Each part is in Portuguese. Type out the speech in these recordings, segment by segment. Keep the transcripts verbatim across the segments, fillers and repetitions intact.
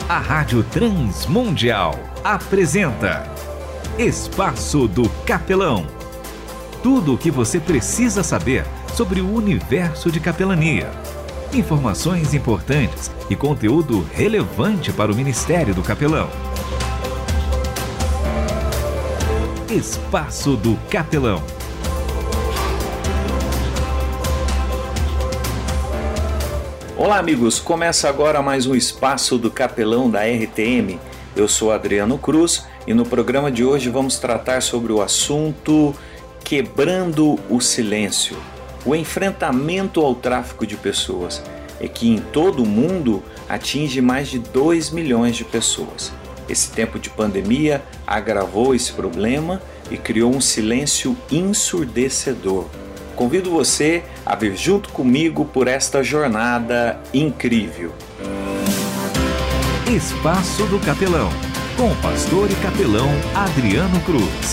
A Rádio Transmundial apresenta Espaço do Capelão. Tudo o que você precisa saber sobre o universo de capelania. Informações importantes e conteúdo relevante para o Ministério do Capelão. Espaço do Capelão. Olá amigos, começa agora mais um Espaço do Capelão da R T M. Eu sou Adriano Cruz e no programa de hoje vamos tratar sobre o assunto Quebrando o Silêncio. O enfrentamento ao tráfico de pessoas é que em todo o mundo atinge mais de dois milhões de pessoas. Esse tempo de pandemia agravou esse problema e criou um silêncio ensurdecedor. Convido você a vir junto comigo por esta jornada incrível. Espaço do Capelão, com o pastor e capelão Adriano Cruz.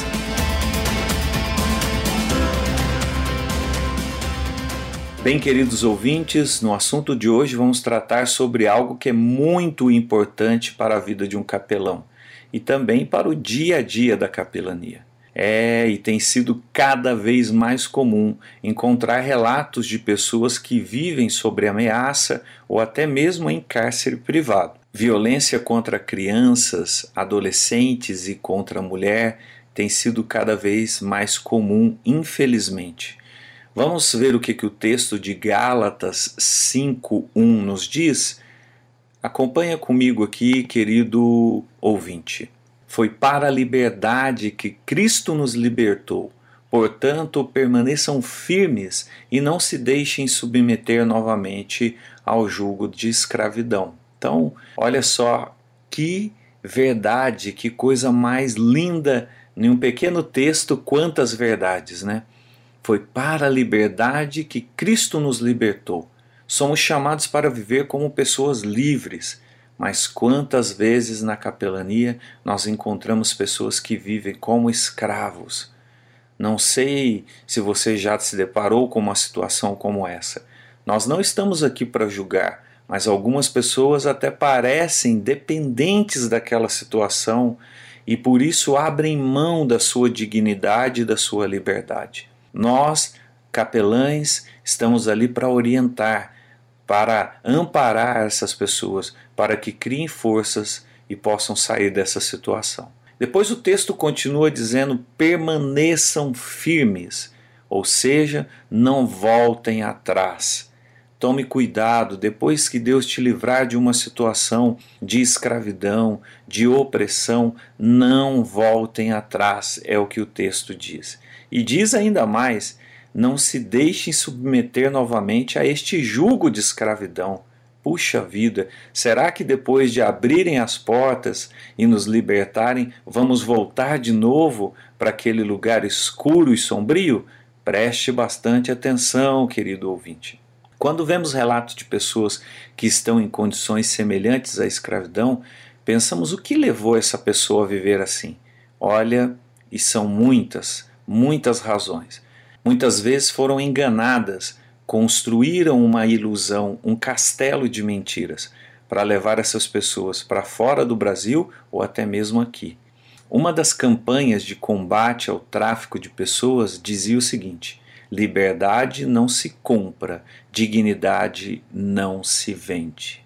Bem, queridos ouvintes, no assunto de hoje vamos tratar sobre algo que é muito importante para a vida de um capelão e também para o dia a dia da capelania. É, e tem sido cada vez mais comum encontrar relatos de pessoas que vivem sob ameaça ou até mesmo em cárcere privado. Violência contra crianças, adolescentes e contra a mulher tem sido cada vez mais comum, infelizmente. Vamos ver o que, que o texto de Gálatas cinco, um nos diz? Acompanha comigo aqui, querido ouvinte. Foi para a liberdade que Cristo nos libertou. Portanto, permaneçam firmes e não se deixem submeter novamente ao jugo de escravidão. Então, olha só que verdade, que coisa mais linda em um pequeno texto, quantas verdades, né? Foi para a liberdade que Cristo nos libertou. Somos chamados para viver como pessoas livres. Mas quantas vezes na capelania nós encontramos pessoas que vivem como escravos? Não sei se você já se deparou com uma situação como essa. Nós não estamos aqui para julgar, mas algumas pessoas até parecem dependentes daquela situação e por isso abrem mão da sua dignidade e da sua liberdade. Nós, capelães, estamos ali para orientar, para amparar essas pessoas, para que criem forças e possam sair dessa situação. Depois o texto continua dizendo: permaneçam firmes, ou seja, não voltem atrás. Tome cuidado, depois que Deus te livrar de uma situação de escravidão, de opressão, não voltem atrás, é o que o texto diz. E diz ainda mais: não se deixem submeter novamente a este jugo de escravidão. Puxa vida, será que depois de abrirem as portas e nos libertarem, vamos voltar de novo para aquele lugar escuro e sombrio? Preste bastante atenção, querido ouvinte. Quando vemos relatos de pessoas que estão em condições semelhantes à escravidão, pensamos o que levou essa pessoa a viver assim. Olha, e são muitas, muitas razões. Muitas vezes foram enganadas, construíram uma ilusão, um castelo de mentiras, para levar essas pessoas para fora do Brasil ou até mesmo aqui. Uma das campanhas de combate ao tráfico de pessoas dizia o seguinte: liberdade não se compra, dignidade não se vende.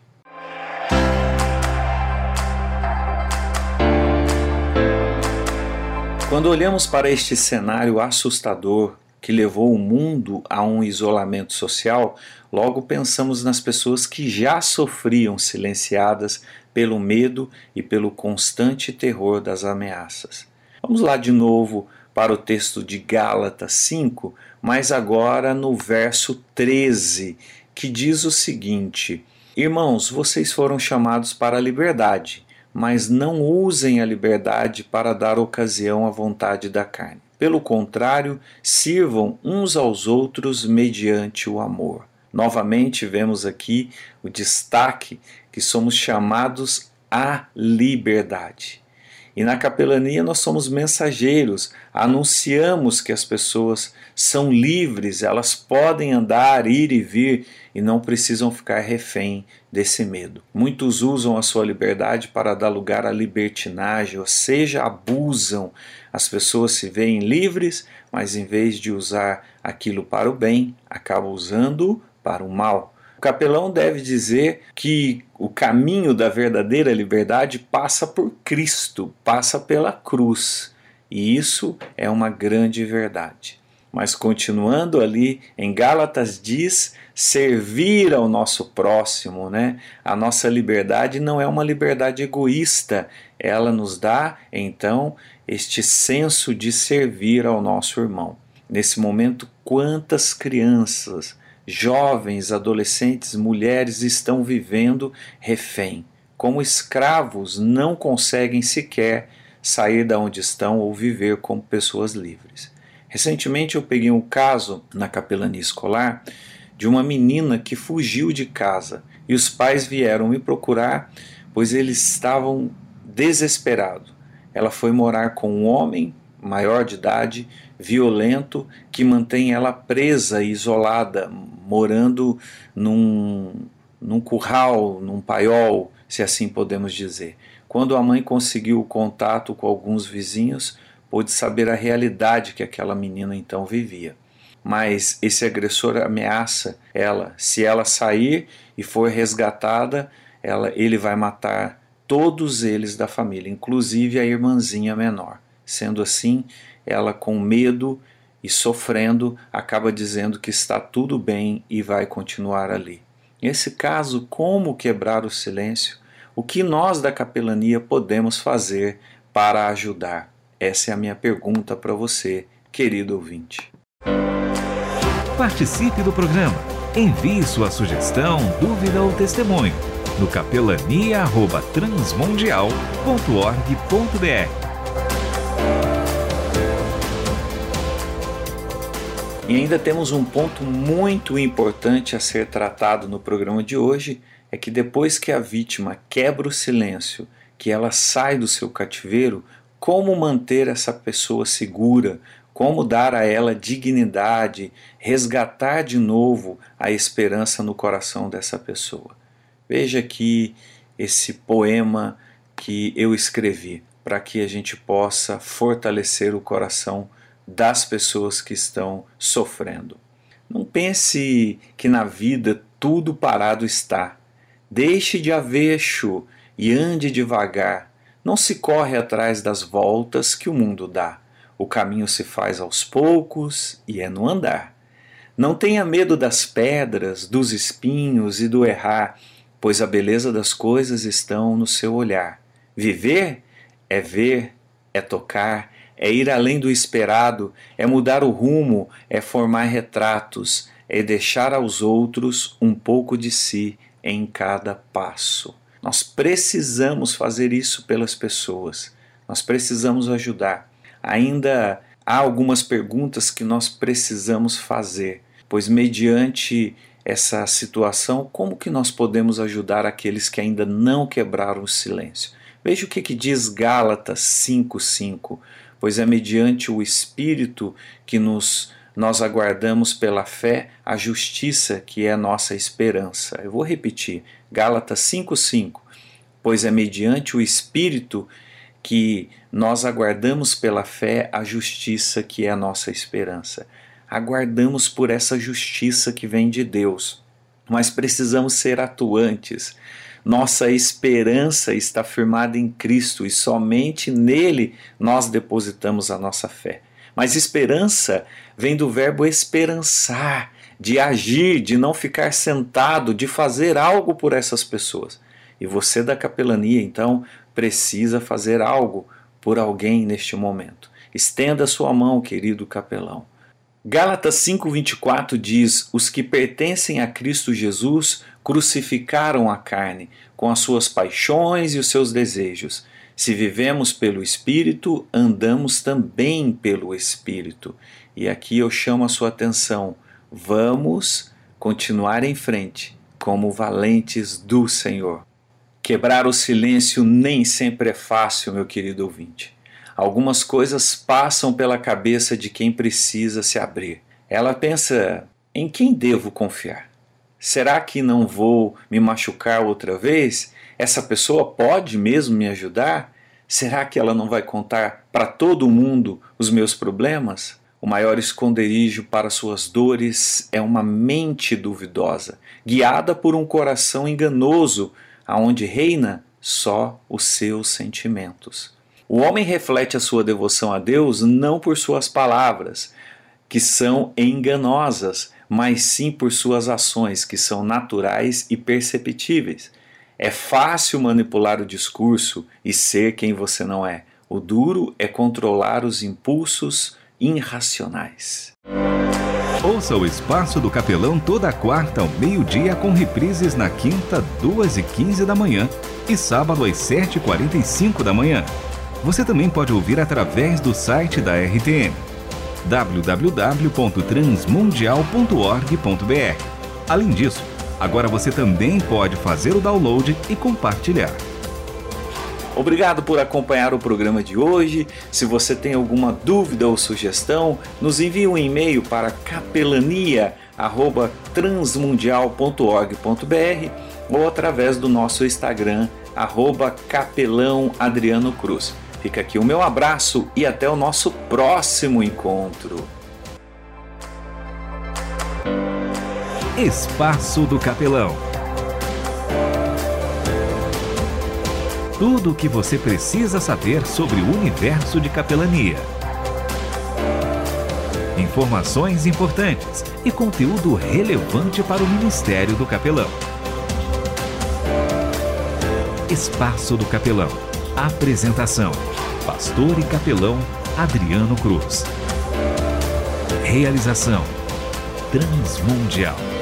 Quando olhamos para este cenário assustador que levou o mundo a um isolamento social, logo pensamos nas pessoas que já sofriam silenciadas pelo medo e pelo constante terror das ameaças. Vamos lá de novo para o texto de Gálatas cinco, mas agora no verso treze, que diz o seguinte: irmãos, vocês foram chamados para a liberdade, mas não usem a liberdade para dar ocasião à vontade da carne. Pelo contrário, sirvam uns aos outros mediante o amor. Novamente vemos aqui o destaque que somos chamados à liberdade. E na capelania nós somos mensageiros, anunciamos que as pessoas são livres, elas podem andar, ir e vir e não precisam ficar refém desse medo. Muitos usam a sua liberdade para dar lugar à libertinagem, ou seja, abusam. As pessoas se veem livres, mas em vez de usar aquilo para o bem, acabam usando para o mal. O capelão deve dizer que o caminho da verdadeira liberdade passa por Cristo, passa pela cruz. E isso é uma grande verdade. Mas continuando ali, em Gálatas diz servir ao nosso próximo, né? A nossa liberdade não é uma liberdade egoísta, ela nos dá, então, este senso de servir ao nosso irmão. Nesse momento, quantas crianças, jovens, adolescentes, mulheres estão vivendo refém. Como escravos, não conseguem sequer sair da onde estão ou viver como pessoas livres. Recentemente eu peguei um caso na capelania escolar de uma menina que fugiu de casa e os pais vieram me procurar, pois eles estavam desesperados. Ela foi morar com um homem maior de idade, violento, que mantém ela presa e isolada, morando num, num curral, num paiol, se assim podemos dizer. Quando a mãe conseguiu o contato com alguns vizinhos, pôde saber a realidade que aquela menina então vivia. Mas esse agressor ameaça ela, se ela sair e for resgatada, ela, ele vai matar todos eles da família, inclusive a irmãzinha menor. Sendo assim, ela com medo e sofrendo, acaba dizendo que está tudo bem e vai continuar ali. Nesse caso, como quebrar o silêncio? O que nós da capelania podemos fazer para ajudar? Essa é a minha pergunta para você, querido ouvinte. Participe do programa. Envie sua sugestão, dúvida ou testemunho no capelania arroba transmundial ponto org ponto br. E ainda temos um ponto muito importante a ser tratado no programa de hoje, é que depois que a vítima quebra o silêncio, que ela sai do seu cativeiro, como manter essa pessoa segura, como dar a ela dignidade, resgatar de novo a esperança no coração dessa pessoa. Veja aqui esse poema que eu escrevi, para que a gente possa fortalecer o coração das pessoas que estão sofrendo. Não pense que na vida tudo parado está. Deixe de avesso e ande devagar. Não se corre atrás das voltas que o mundo dá. O caminho se faz aos poucos e é no andar. Não tenha medo das pedras, dos espinhos e do errar, pois a beleza das coisas estão no seu olhar. Viver é ver, é tocar, é ir além do esperado, é mudar o rumo, é formar retratos, é deixar aos outros um pouco de si em cada passo. Nós precisamos fazer isso pelas pessoas, nós precisamos ajudar. Ainda há algumas perguntas que nós precisamos fazer, pois mediante essa situação, como que nós podemos ajudar aqueles que ainda não quebraram o silêncio? Veja o que, que diz Gálatas cinco, cinco. Pois é mediante o Espírito que nos, nós aguardamos pela fé a justiça que é a nossa esperança. Eu vou repetir, Gálatas cinco, cinco. Pois é mediante o Espírito que nós aguardamos pela fé a justiça que é a nossa esperança. Aguardamos por essa justiça que vem de Deus, mas precisamos ser atuantes. Nossa esperança está firmada em Cristo e somente nele nós depositamos a nossa fé. Mas esperança vem do verbo esperançar, de agir, de não ficar sentado, de fazer algo por essas pessoas. E você da capelania, então, precisa fazer algo por alguém neste momento. Estenda sua mão, querido capelão. Gálatas cinco, vinte e quatro diz: os que pertencem a Cristo Jesus crucificaram a carne, com as suas paixões e os seus desejos. Se vivemos pelo Espírito, andamos também pelo Espírito. E aqui eu chamo a sua atenção. Vamos continuar em frente, como valentes do Senhor. Quebrar o silêncio nem sempre é fácil, meu querido ouvinte. Algumas coisas passam pela cabeça de quem precisa se abrir. Ela pensa: em quem devo confiar? Será que não vou me machucar outra vez? Essa pessoa pode mesmo me ajudar? Será que ela não vai contar para todo mundo os meus problemas? O maior esconderijo para suas dores é uma mente duvidosa, guiada por um coração enganoso, aonde reina só os seus sentimentos. O homem reflete a sua devoção a Deus não por suas palavras, que são enganosas, mas sim por suas ações, que são naturais e perceptíveis. É fácil manipular o discurso e ser quem você não é. O duro é controlar os impulsos irracionais. Ouça o Espaço do Capelão toda quarta ao meio-dia, com reprises na quinta, duas e quinze da manhã e sábado às sete e quarenta e cinco da manhã. Você também pode ouvir através do site da R T M, w w w ponto transmundial ponto org ponto b r. Além disso, agora você também pode fazer o download e compartilhar. Obrigado por acompanhar o programa de hoje. Se você tem alguma dúvida ou sugestão, nos envie um e-mail para capelania arroba transmundial ponto org ponto b r ou através do nosso Instagram, arroba capelão Adriano Cruz. Fica aqui o meu abraço e até o nosso próximo encontro. Espaço do Capelão. Tudo o que você precisa saber sobre o universo de capelania. Informações importantes e conteúdo relevante para o Ministério do Capelão. Espaço do Capelão. Apresentação: pastor e capelão Adriano Cruz. Realização: Transmundial.